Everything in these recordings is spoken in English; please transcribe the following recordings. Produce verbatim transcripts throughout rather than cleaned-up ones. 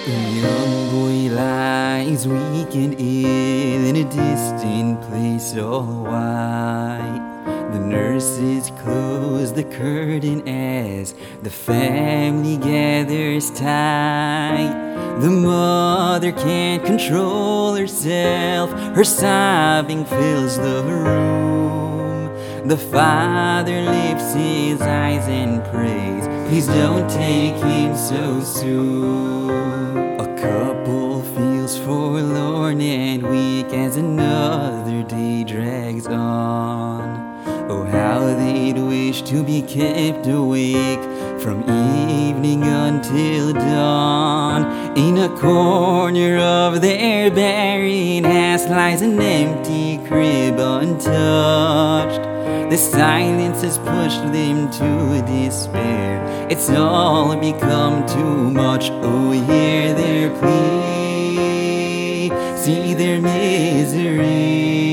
A young boy lies weak and ill in a distant place all white. The nurses close the curtain as the family gathers tight. The mother can't control herself, her sobbing fills the room. The father lifts his eyes and prays, please don't take him so soon. A couple feels forlorn and weak as another day drags on. Oh, how they'd wish to be kept awake from evening until dawn. In a corner of their barren house lies an empty crib untouched. The silence has pushed them to despair. It's all become too much. Oh, hear their plea, see their misery.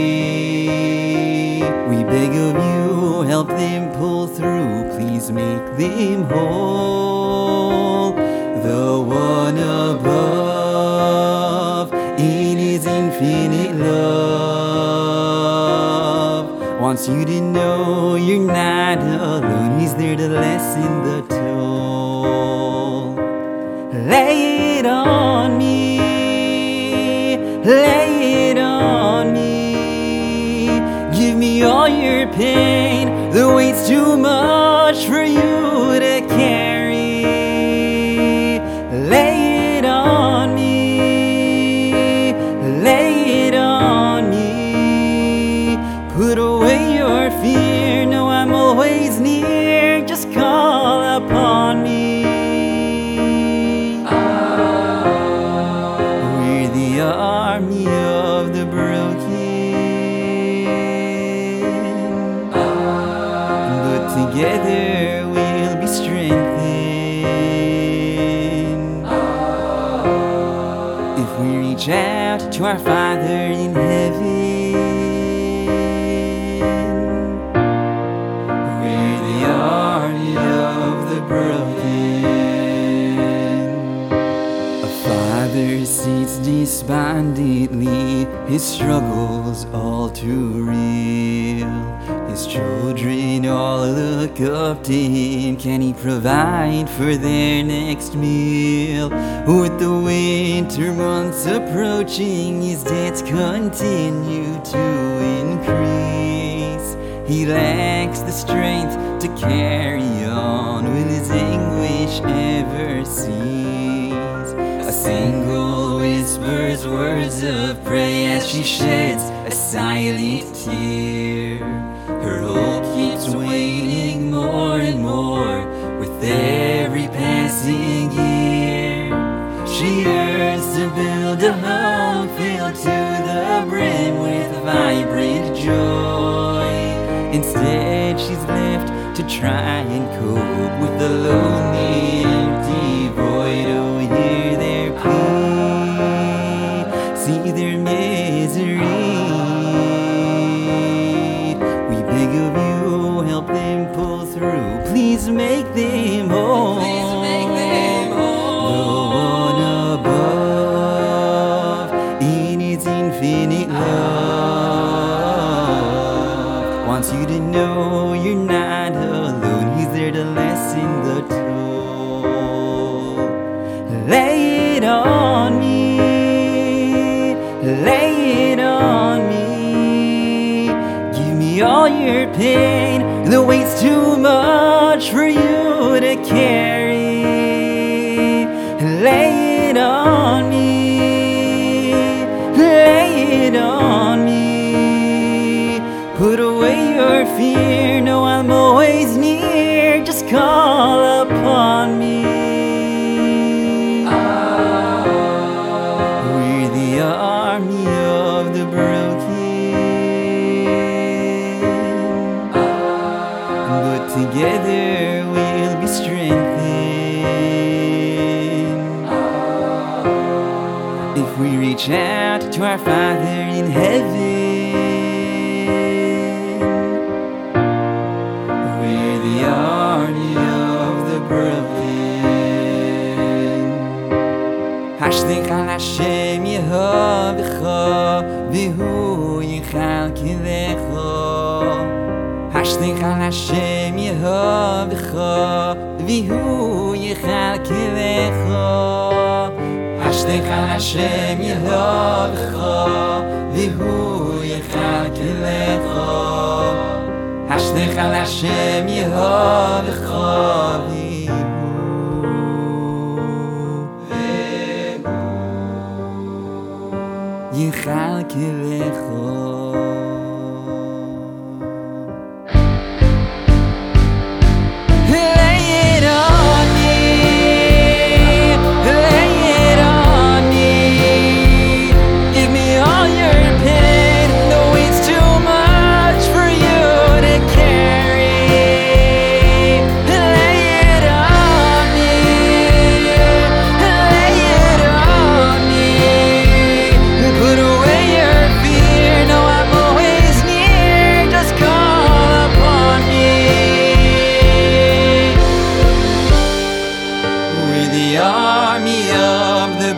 We beg of you, help them pull through. Please make them whole. The one above, in his infinite love, wants you to know you're not alone. He's there to lessen the toll. Lay it on me, lay it on me. Give me all your pain, the weight's too much for you to carry. Lay it on me, lay it on me. Put away your fear, know I'm always near, just call upon me. We're the army of the broken, but together we'll be strengthened. If we reach out to our Father in heaven, sits despondently, his struggles all too real. His children all look up to him. Can he provide for their next meal? With the winter months approaching, his debts continue to increase. He lacks the strength to carry on. Will his anguish ever cease? A single whispers words of prayer as she sheds a silent tear. Her hope keeps waning more and more with every passing year. She yearns to build a home filled to the brim with vibrant joy. Instead, she's left to try and cope with the lonely, empty void. Oh, hear their plea, see their misery. We beg of you, help them pull through. Please make them whole. Please make them whole. The one above, in its infinite love, wants you to know you're not alone. He's there to lessen the toll. Lay it on me, lay it on me. Give me all your pain, the weight's too much for you to carry. Lay it on me, lay it on me. Put away your fear, know I'm always near, just call upon me. We're the army of the broken, but together we'll be strengthened. If we reach out to our Father in heaven, we're the army of the broken. Hashlich al Hashem Yehovecha V'hu Yichalkilecha. Hashlich al Hashem Yehovecha V'hu Yichalkilecha. Hashlich al Hashem Yehovecha V'hu Yichalkilecha. Hashlich al Hashem Yehovecha Yichalkilecha. Lay it on me, lay it on me. Give me all your pain, though it's too much for you to carry. Lay it on me, lay it on me. Put away your fear, know I'm always near, just call upon me. We're the army of the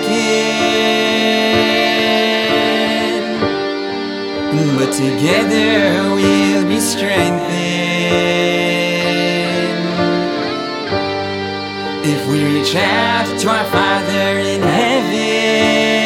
broken, but together we'll be strengthened. If we reach out to our Father in heaven,